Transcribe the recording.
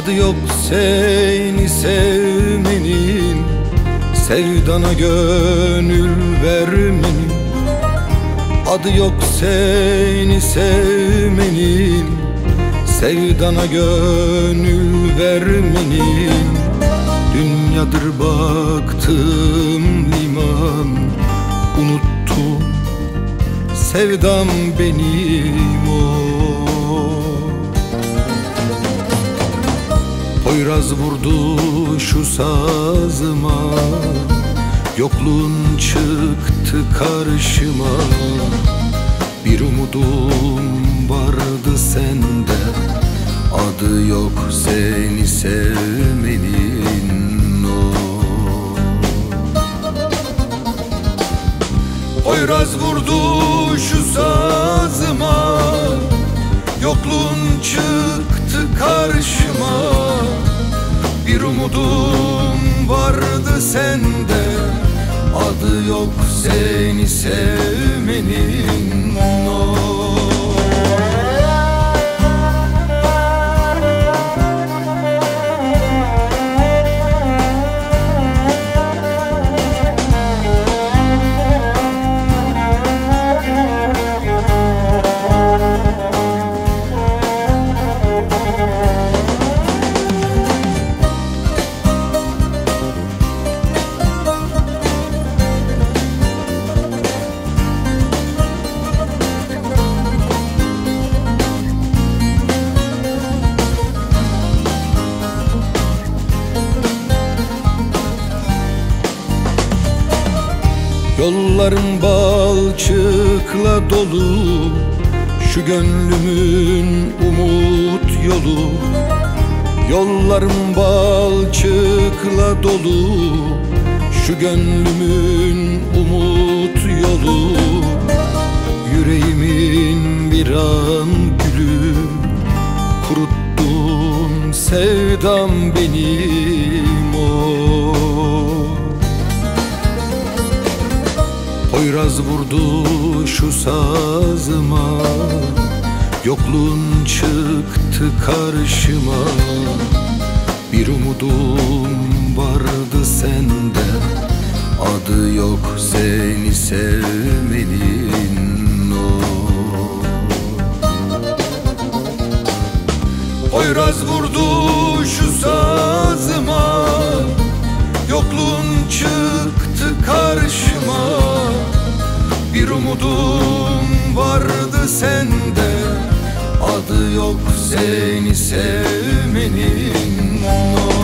Adı yok seni sevmenin, sevdana gönül vermenin. Adı yok seni sevmenin, sevdana gönül vermenin. Dünyadır baktım liman, unuttum sevdam benim o. Poyraz vurdu şu sazıma, yokluğun çıktı karşıma. Bir umudum vardı sende, adı yok seni sevmenin o. Poyraz vurdu şu sazıma, yokluğun çıktı karşıma. Bir umudum vardı sende, adı yok seni sevmenin o. Yollarım balçıkla dolu, şu gönlümün umut yolu. Yollarım balçıkla dolu, şu gönlümün umut yolu. Yüreğimin bir an gülü, kuruttun sevdam benim o. Poyraz vurdu şu sazıma, yokluğun çıktı karşıma. Bir umudum vardı sende, adı yok seni sevmenin o. Poyraz vurdu şu sazıma, yokluğun çıktı karşıma. Bir umudum vardı sende, adı yok seni sevmenin o.